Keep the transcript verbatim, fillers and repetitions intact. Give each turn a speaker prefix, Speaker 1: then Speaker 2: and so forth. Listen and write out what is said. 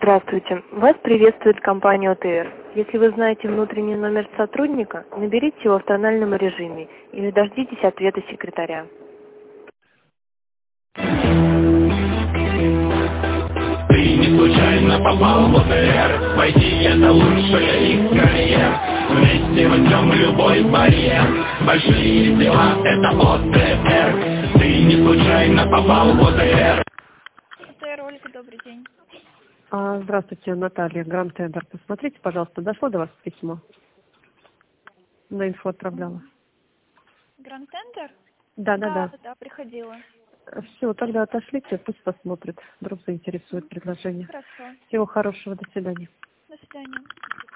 Speaker 1: Здравствуйте. Вас приветствует компания О Т Р. Если вы знаете внутренний номер сотрудника, наберите его в тональном режиме или дождитесь ответа секретаря.
Speaker 2: Ты не случайно попал в О Т Р. Войти — это лучшая их карьер. Вместе войдем любой барьер. Большие дела — это О Т Р. Ты не случайно попал в О Т Р.
Speaker 3: О Т Р, Ольга, добрый день.
Speaker 4: А, Здравствуйте, Наталья, Гранд Тендер. Посмотрите, пожалуйста, дошло до вас письмо? На инфо отправляла.
Speaker 3: Гранд Тендер?
Speaker 4: Да, да,
Speaker 3: Да,
Speaker 4: да.
Speaker 3: да, приходила.
Speaker 4: Все, тогда отошлите, пусть посмотрит. Вдруг заинтересует предложение.
Speaker 3: Хорошо.
Speaker 4: Всего хорошего, до свидания.
Speaker 3: До свидания.